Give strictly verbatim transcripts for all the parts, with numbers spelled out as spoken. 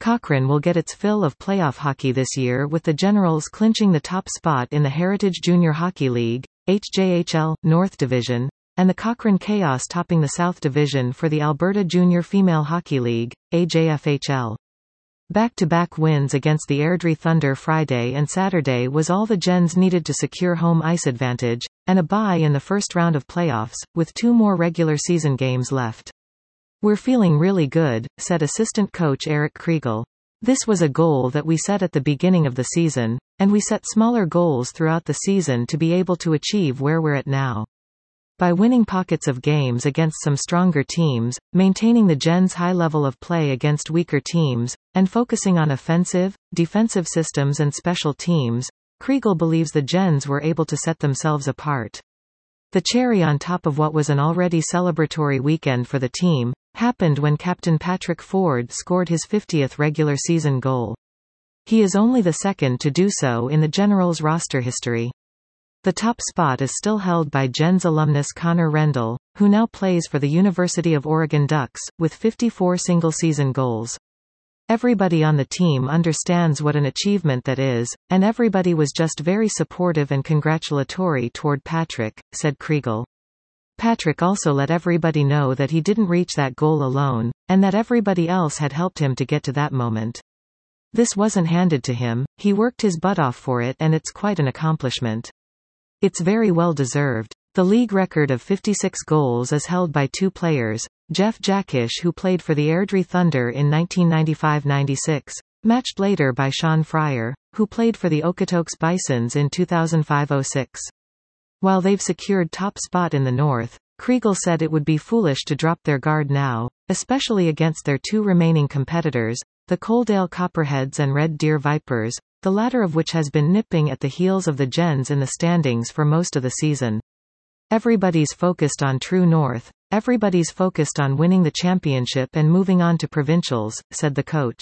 Cochrane will get its fill of playoff hockey this year, with the Generals clinching the top spot in the Heritage Junior Hockey League, H J H L, North Division, and the Cochrane Chaos topping the South Division for the Alberta Junior Female Hockey League, A J F H L. Back-to-back wins against the Airdrie Thunder Friday and Saturday was all the Gens needed to secure home ice advantage, and a bye in the first round of playoffs, with two more regular season games left. "We're feeling really good," said assistant coach Eric Kriegel. "This was a goal that we set at the beginning of the season, and we set smaller goals throughout the season to be able to achieve where we're at now. By winning pockets of games against some stronger teams, maintaining the Gens' high level of play against weaker teams, and focusing on offensive, defensive systems and special teams, Kriegel believes the Gens were able to set themselves apart." The cherry on top of what was an already celebratory weekend for the team happened when captain Patrick Ford scored his fiftieth regular season goal. He is only the second to do so in the Generals' roster history. The top spot is still held by Gens alumnus Connor Rendell, who now plays for the University of Oregon Ducks, with fifty-four single-season goals. "Everybody on the team understands what an achievement that is, and everybody was just very supportive and congratulatory toward Patrick," said Kriegel. Patrick also let everybody know that he didn't reach that goal alone, and that everybody else had helped him to get to that moment. "This wasn't handed to him, he worked his butt off for it, and it's quite an accomplishment. It's very well deserved." The league record of fifty-six goals is held by two players, Jeff Jackish, who played for the Airdrie Thunder in nineteen ninety-five ninety-six, matched later by Sean Fryer, who played for the Okotoks Bisons in two thousand five oh six. While they've secured top spot in the North, Kriegel said it would be foolish to drop their guard now, especially against their two remaining competitors, the Coaldale Copperheads and Red Deer Vipers, the latter of which has been nipping at the heels of the Gens in the standings for most of the season. "Everybody's focused on True North, everybody's focused on winning the championship and moving on to provincials," said the coach.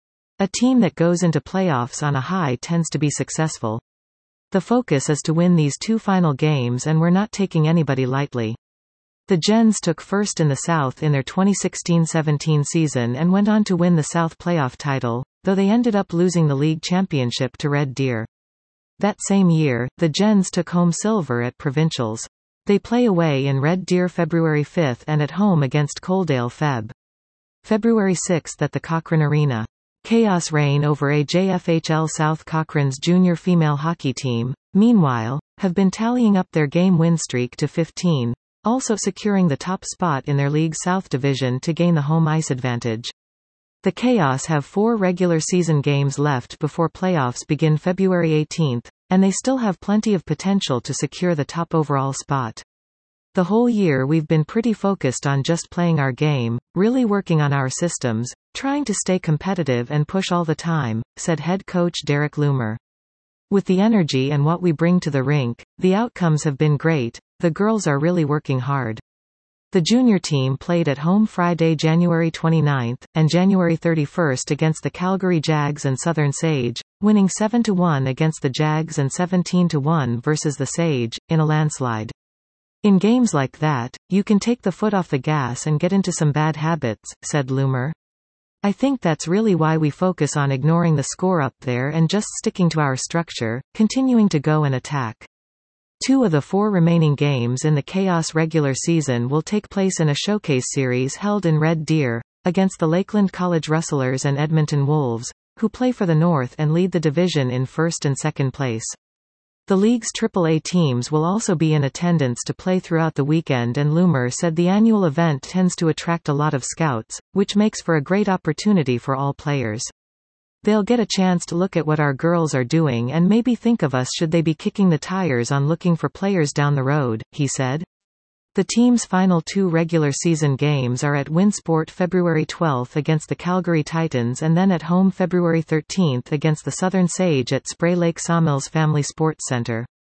"A team that goes into playoffs on a high tends to be successful. The focus is to win these two final games, and we're not taking anybody lightly." The Gens took first in the South in their twenty sixteen seventeen season and went on to win the South playoff title, though they ended up losing the league championship to Red Deer. That same year, the Gens took home silver at provincials. They play away in Red Deer February fifth and at home against Coaldale Feb. February sixth at the Cochrane Arena. Chaos reign over A J F H L South. Cochrane's junior female hockey team, meanwhile, have been tallying up their game win streak to fifteen, also securing the top spot in their league South Division to gain the home ice advantage. The Chaos have four regular season games left before playoffs begin February eighteenth, and they still have plenty of potential to secure the top overall spot. "The whole year we've been pretty focused on just playing our game, really working on our systems, trying to stay competitive and push all the time," said head coach Derek Loomer. "With the energy and what we bring to the rink, the outcomes have been great. The girls are really working hard." The junior team played at home Friday, January twenty-ninth, and January thirty-first against the Calgary Jags and Southern Sage, winning seven to one against the Jags and seventeen to one versus the Sage, in a landslide. "In games like that, you can take the foot off the gas and get into some bad habits," said Loomer. "I think that's really why we focus on ignoring the score up there and just sticking to our structure, continuing to go and attack." Two of the four remaining games in the Chaos regular season will take place in a showcase series held in Red Deer, against the Lakeland College Rustlers and Edmonton Wolves, who play for the North and lead the division in first and second place. The league's triple A teams will also be in attendance to play throughout the weekend, and Loomer said the annual event tends to attract a lot of scouts, which makes for a great opportunity for all players. "They'll get a chance to look at what our girls are doing and maybe think of us should they be kicking the tires on looking for players down the road," he said. The team's final two regular season games are at Winsport February twelfth against the Calgary Titans and then at home February thirteenth against the Southern Sage at Spray Lake Sawmills Family Sports Center.